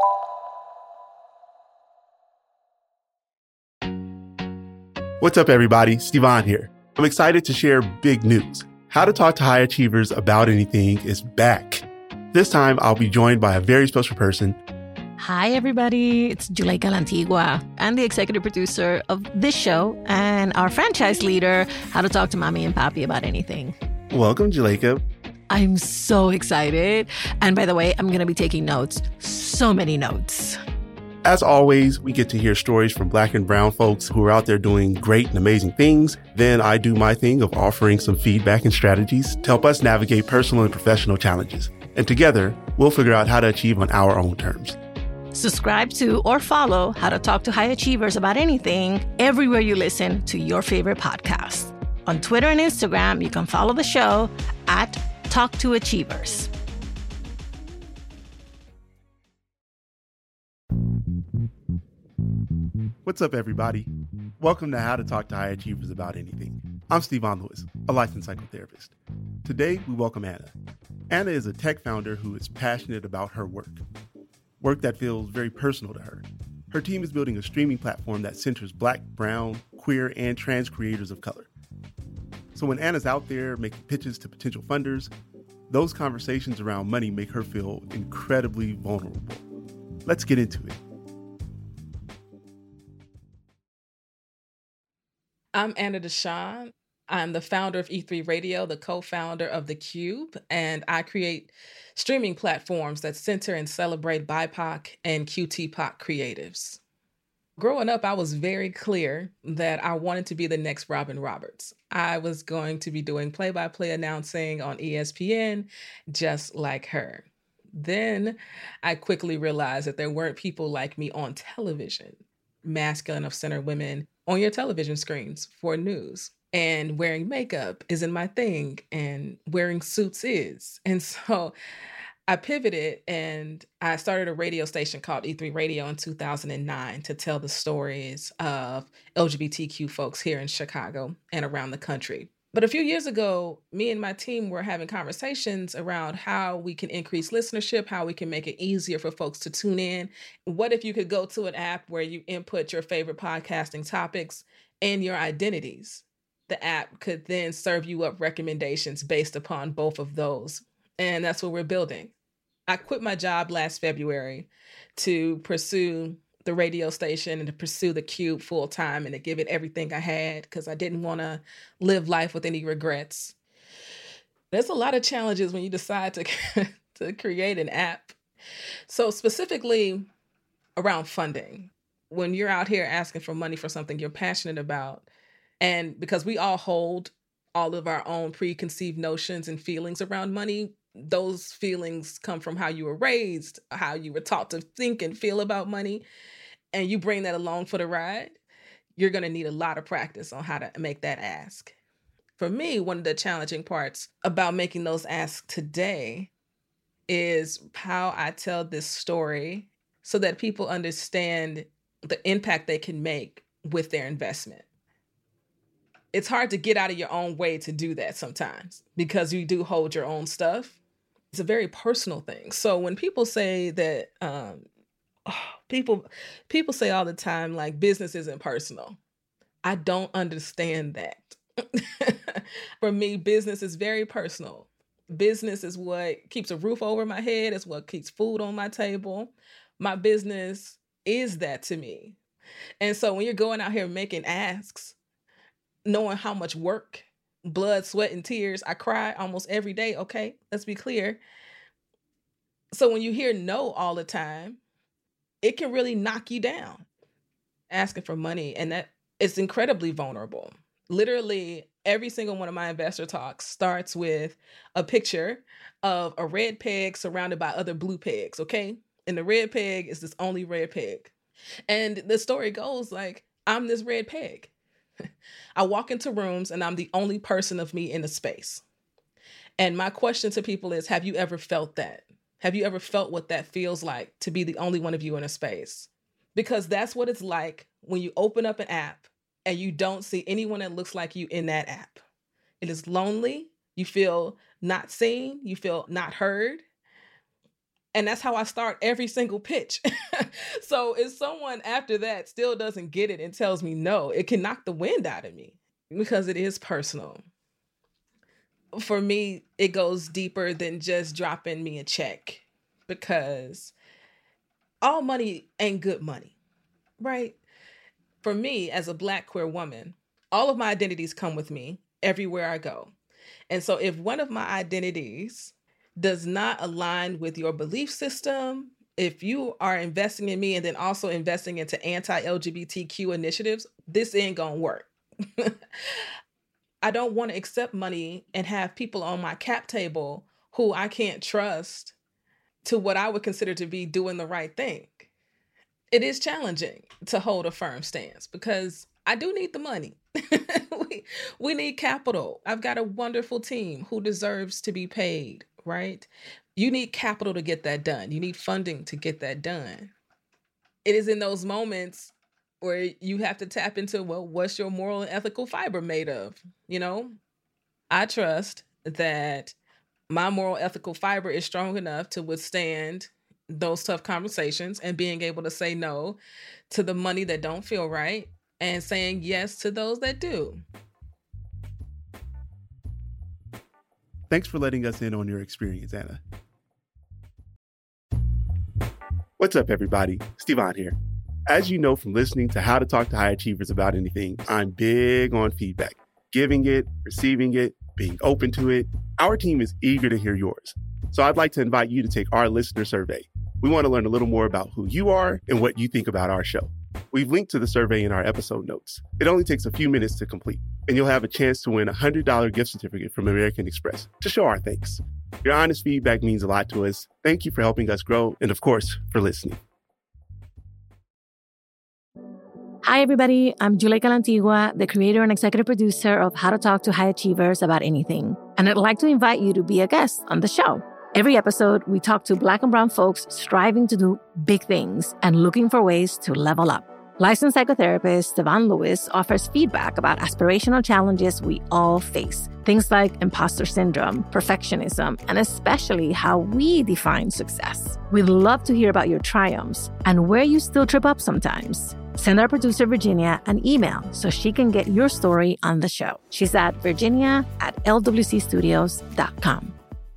What's up, everybody? Stevan here. I'm excited to share big news. How to Talk to High Achievers About Anything is back. This time, I'll be joined by a very special person. Hi, everybody. It's Juleika Lantigua. I'm the executive producer of this show and our franchise leader, How to Talk to Mommy and Papi About Anything. Welcome, Juleika. I'm so excited. And by the way, I'm going to be taking notes. So many notes. As always, we get to hear stories from Black and brown folks who are out there doing great and amazing things. Then I do my thing of offering some feedback and strategies to help us navigate personal and professional challenges. And together, we'll figure out how to achieve on our own terms. Subscribe to or follow How to Talk to High Achievers About Anything everywhere you listen to your favorite podcast. On Twitter and Instagram, you can follow the show at Talk to Achievers. What's up, everybody? Welcome to How to Talk to High Achievers About Anything. I'm Stevan Lewis, a licensed psychotherapist. Today, we welcome Anna. Anna is a tech founder who is passionate about her work that feels very personal to her. Her team is building a streaming platform that centers Black, brown, queer, and trans creators of color. So when Anna's out there making pitches to potential funders, those conversations around money make her feel incredibly vulnerable. Let's get into it. I'm Anna Deshawn. I'm the founder of E3 Radio, the co-founder of The Cube, and I create streaming platforms that center and celebrate BIPOC and QTPOC creatives. Growing up, I was very clear that I wanted to be the next Robin Roberts. I was going to be doing play-by-play announcing on ESPN, just like her. Then I quickly realized that there weren't people like me on television, masculine of center women on your television screens for news. And wearing makeup isn't my thing, and wearing suits is. And so I pivoted and I started a radio station called E3 Radio in 2009 to tell the stories of LGBTQ folks here in Chicago and around the country. But a few years ago, me and my team were having conversations around how we can increase listenership, how we can make it easier for folks to tune in. What if you could go to an app where you input your favorite podcasting topics and your identities? The app could then serve you up recommendations based upon both of those. And that's what we're building. I quit my job last February to pursue the radio station and to pursue the Cube full time and to give it everything I had because I didn't want to live life with any regrets. There's a lot of challenges when you decide to create an app. So specifically around funding, when you're out here asking for money for something you're passionate about, and because we all hold all of our own preconceived notions and feelings around money, those feelings come from how you were raised, how you were taught to think and feel about money, and you bring that along for the ride, you're going to need a lot of practice on how to make that ask. For me, one of the challenging parts about making those asks today is how I tell this story so that people understand the impact they can make with their investment. It's hard to get out of your own way to do that sometimes because you do hold your own stuff. It's a very personal thing. So when people say that, people say all the time, like, business isn't personal. I don't understand that. For me, business is very personal. Business is what keeps a roof over my head. It's what keeps food on my table. My business is that to me. And so when you're going out here making asks, knowing how much work, blood, sweat, and tears, I cry almost every day. Okay, let's be clear. So when you hear no all the time, it can really knock you down. Asking for money, and that it's incredibly vulnerable. Literally, every single one of my investor talks starts with a picture of a red peg surrounded by other blue pegs, okay? And the red peg is this only red peg. And the story goes like, I'm this red peg. I walk into rooms and I'm the only person of me in the space. And my question to people is, have you ever felt that? Have you ever felt what that feels like to be the only one of you in a space? Because that's what it's like when you open up an app and you don't see anyone that looks like you in that app. It is lonely. You feel not seen. You feel not heard. And that's how I start every single pitch. So if someone after that still doesn't get it and tells me no, it can knock the wind out of me because it is personal. For me, it goes deeper than just dropping me a check, because all money ain't good money, right? For me, as a Black queer woman, all of my identities come with me everywhere I go. And so if one of my identities does not align with your belief system, if you are investing in me and then also investing into anti-LGBTQ initiatives, this ain't gonna work. I don't want to accept money and have people on my cap table who I can't trust to what I would consider to be doing the right thing. It is challenging to hold a firm stance because I do need the money. we need capital. I've got a wonderful team who deserves to be paid, right? You need capital to get that done. You need funding to get that done. It is in those moments where you have to tap into, well, what's your moral and ethical fiber made of? You know, I trust that my moral ethical fiber is strong enough to withstand those tough conversations and being able to say no to the money that don't feel right and saying yes to those that do. Thanks for letting us in on your experience, Anna. What's up, everybody? Stevan here. As you know from listening to How to Talk to High Achievers About Anything, I'm big on feedback, giving it, receiving it, being open to it. Our team is eager to hear yours. So I'd like to invite you to take our listener survey. We want to learn a little more about who you are and what you think about our show. We've linked to the survey in our episode notes. It only takes a few minutes to complete, and you'll have a chance to win a $100 gift certificate from American Express to show our thanks. Your honest feedback means a lot to us. Thank you for helping us grow, and of course, for listening. Hi, everybody. I'm Julia Calantigua, the creator and executive producer of How to Talk to High Achievers About Anything. And I'd like to invite you to be a guest on the show. Every episode, we talk to Black and brown folks striving to do big things and looking for ways to level up. Licensed psychotherapist Stevan Lewis offers feedback about aspirational challenges we all face. Things like imposter syndrome, perfectionism, and especially how we define success. We'd love to hear about your triumphs and where you still trip up sometimes. Send our producer, Virginia, an email so she can get your story on the show. She's at virginia@lwcstudios.com.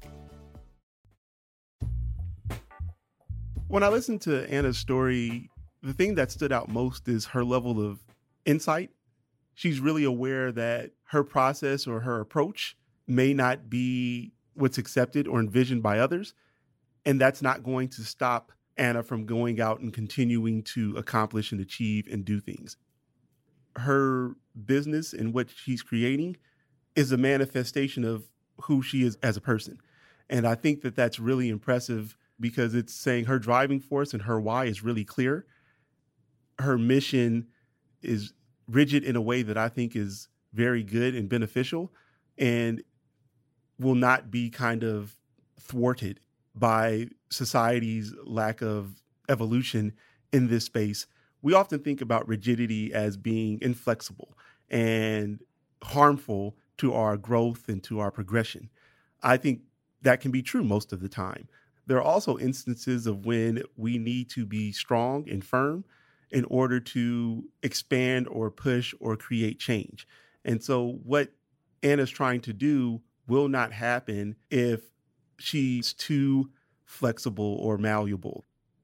When I listened to Anna's story, the thing that stood out most is her level of insight. She's really aware that her process or her approach may not be what's accepted or envisioned by others, and that's not going to stop Anna from going out and continuing to accomplish and achieve and do things. Her business and what she's creating is a manifestation of who she is as a person. And I think that that's really impressive because it's saying her driving force and her why is really clear. Her mission is rigid in a way that I think is very good and beneficial and will not be kind of thwarted by society's lack of evolution in this space. We often think about rigidity as being inflexible and harmful to our growth and to our progression. I think that can be true most of the time. There are also instances of when we need to be strong and firm in order to expand or push or create change. And so what Anna's trying to do will not happen if she's too flexible or malleable.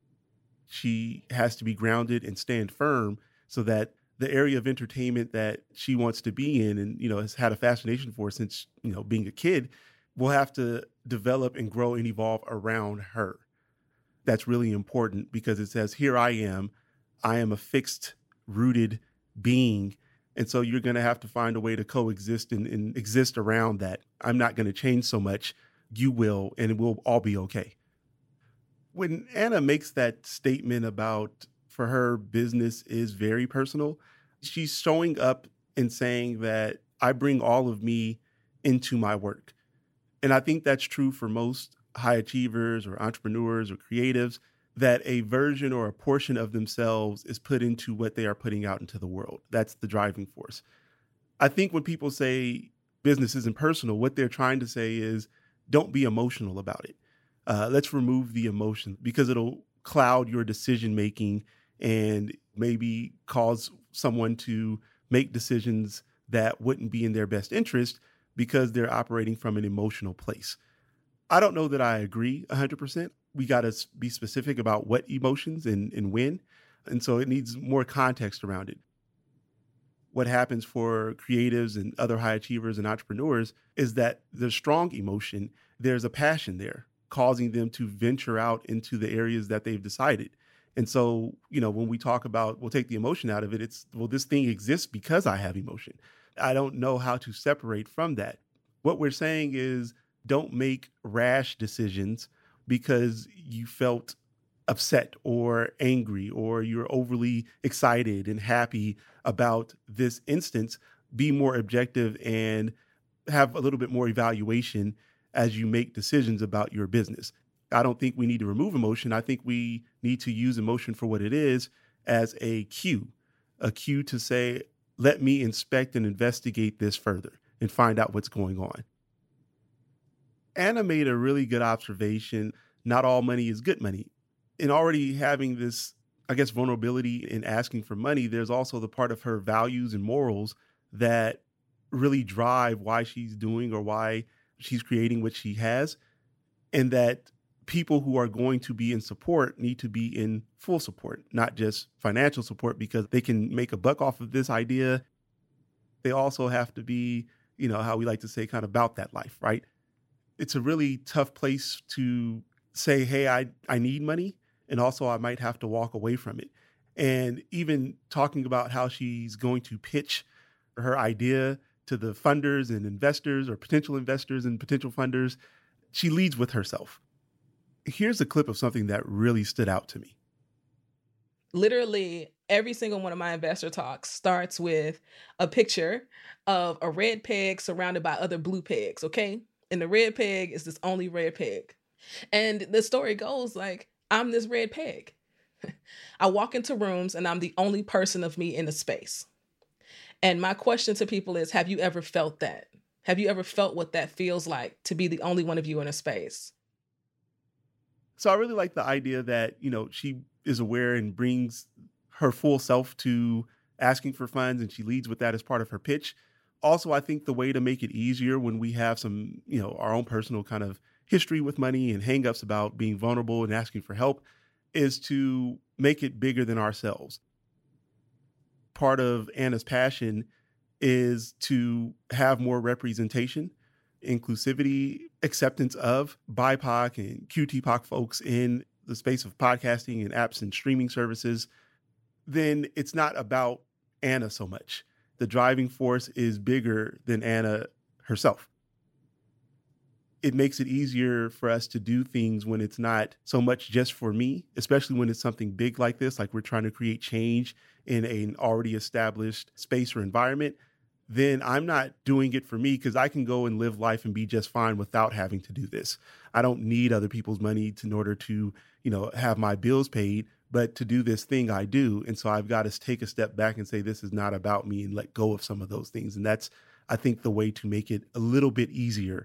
She has to be grounded and stand firm so that the area of entertainment that she wants to be in and, has had a fascination for since, being a kid, will have to develop and grow and evolve around her. That's really important because it says, here I am a fixed, rooted being. And so you're going to have to find a way to coexist and exist around that. I'm not going to change so much. You will, and it will all be okay. When Anna makes that statement about, for her, business is very personal, she's showing up and saying that I bring all of me into my work. And I think that's true for most high achievers or entrepreneurs or creatives, that a version or a portion of themselves is put into what they are putting out into the world. That's the driving force. I think when people say business isn't personal, what they're trying to say is don't be emotional about it. Let's remove the emotion because it'll cloud your decision making and maybe cause someone to make decisions that wouldn't be in their best interest because they're operating from an emotional place. I don't know that I agree 100%. We got to be specific about what emotions and when. And so it needs more context around it. What happens for creatives and other high achievers and entrepreneurs is that there's strong emotion. There's a passion there causing them to venture out into the areas that they've decided. And so, when we talk about, we'll take the emotion out of it, it's, well, this thing exists because I have emotion. I don't know how to separate from that. What we're saying is don't make rash decisions because you felt upset or angry or you're overly excited and happy about this instance. Be more objective and have a little bit more evaluation as you make decisions about your business. I don't think we need to remove emotion. I think we need to use emotion for what it is, as a cue to say, let me inspect and investigate this further and find out what's going on. Anna made a really good observation. Not all money is good money. In already having this, vulnerability in asking for money, there's also the part of her values and morals that really drive why she's doing or why she's creating what she has. And that people who are going to be in support need to be in full support, not just financial support because they can make a buck off of this idea. They also have to be, how we like to say, kind of about that life, right? It's a really tough place to say, hey, I need money. And also I might have to walk away from it. And even talking about how she's going to pitch her idea to the funders and investors or potential investors and potential funders, she leads with herself. Here's a clip of something that really stood out to me. Literally every single one of my investor talks starts with a picture of a red peg surrounded by other blue pegs, okay? And the red peg is this only red peg. And the story goes like, I'm this red peg. I walk into rooms and I'm the only person of me in the space. And my question to people is, have you ever felt that? Have you ever felt what that feels like to be the only one of you in a space? So I really like the idea that, she is aware and brings her full self to asking for funds, and she leads with that as part of her pitch. Also, I think the way to make it easier when we have some, our own personal kind of history with money and hangups about being vulnerable and asking for help is to make it bigger than ourselves. Part of Anna's passion is to have more representation, inclusivity, acceptance of BIPOC and QTPOC folks in the space of podcasting and apps and streaming services. Then it's not about Anna so much. The driving force is bigger than Anna herself. It makes it easier for us to do things when it's not so much just for me, especially when it's something big like this, like we're trying to create change in an already established space or environment. Then I'm not doing it for me because I can go and live life and be just fine without having to do this. I don't need other people's money in order to, have my bills paid, but to do this thing I do. And so I've got to take a step back and say, this is not about me, and let go of some of those things. And that's, I think, the way to make it a little bit easier.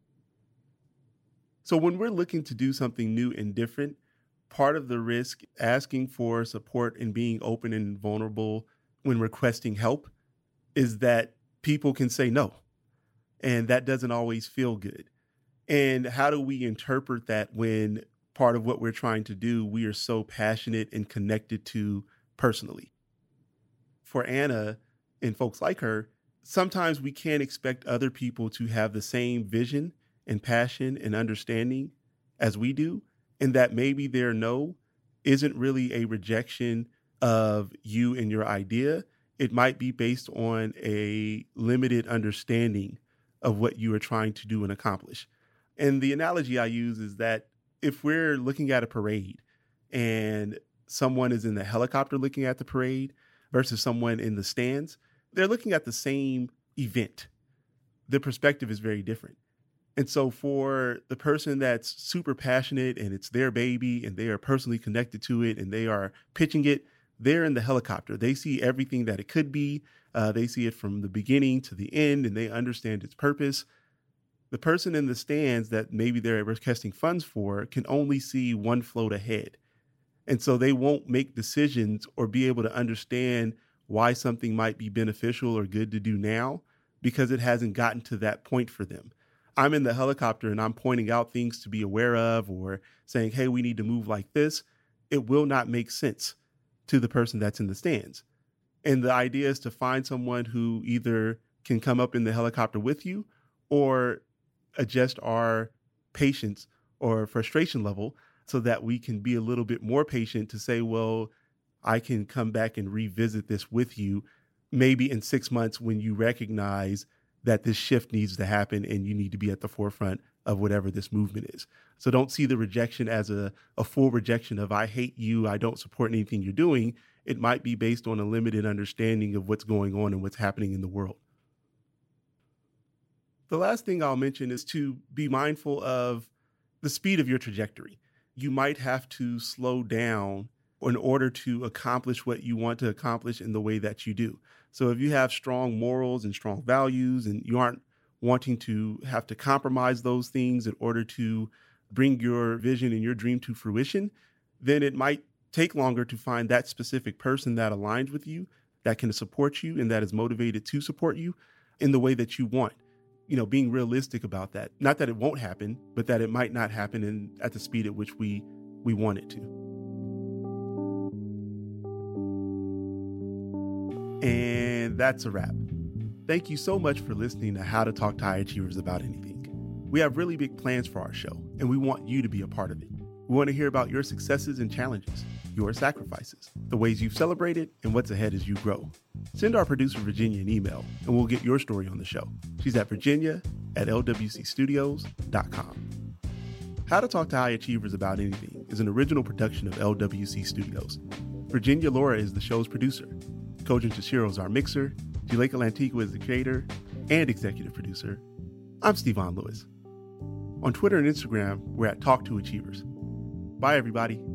So when we're looking to do something new and different, part of the risk, asking for support and being open and vulnerable when requesting help, is that people can say no. And that doesn't always feel good. And how do we interpret that when part of what we're trying to do, we are so passionate and connected to personally? For Anna and folks like her, sometimes we can't expect other people to have the same vision and passion and understanding as we do, and that maybe their no isn't really a rejection of you and your idea. It might be based on a limited understanding of what you are trying to do and accomplish. And the analogy I use is that if we're looking at a parade and someone is in the helicopter looking at the parade versus someone in the stands, they're looking at the same event. The perspective is very different. And so for the person that's super passionate and it's their baby and they are personally connected to it and they are pitching it, they're in the helicopter. They see everything that it could be. They see it from the beginning to the end and they understand its purpose. The person in the stands that maybe they're requesting funds for can only see one float ahead. And so they won't make decisions or be able to understand why something might be beneficial or good to do now because it hasn't gotten to that point for them. I'm in the helicopter and I'm pointing out things to be aware of or saying, hey, we need to move like this. It will not make sense to the person that's in the stands. And the idea is to find someone who either can come up in the helicopter with you or adjust our patience or frustration level so that we can be a little bit more patient to say, well, I can come back and revisit this with you maybe in 6 months when you recognize that this shift needs to happen and you need to be at the forefront of whatever this movement is. So don't see the rejection as a full rejection of I hate you, I don't support anything you're doing. It might be based on a limited understanding of what's going on and what's happening in the world. The last thing I'll mention is to be mindful of the speed of your trajectory. You might have to slow down in order to accomplish what you want to accomplish in the way that you do. So if you have strong morals and strong values and you aren't wanting to have to compromise those things in order to bring your vision and your dream to fruition, then it might take longer to find that specific person that aligns with you, that can support you and that is motivated to support you in the way that you want. Being realistic about that. Not that it won't happen, but that it might not happen at the speed at which we want it to. And that's a wrap. Thank you so much for listening to How to Talk to High Achievers About Anything. We have really big plans for our show, and we want you to be a part of it. We want to hear about your successes and challenges, your sacrifices, the ways you've celebrated, and what's ahead as you grow. Send our producer, Virginia, an email, and we'll get your story on the show. She's at virginia@lwcstudios.com. How to Talk to High Achievers About Anything is an original production of LWC Studios. Virginia Laura is the show's producer. Kojin Toshiro is our mixer. Juleka Lantigua is the creator and executive producer. I'm Stevon Lewis. On Twitter and Instagram, we're at Talk to Achievers. Bye, everybody.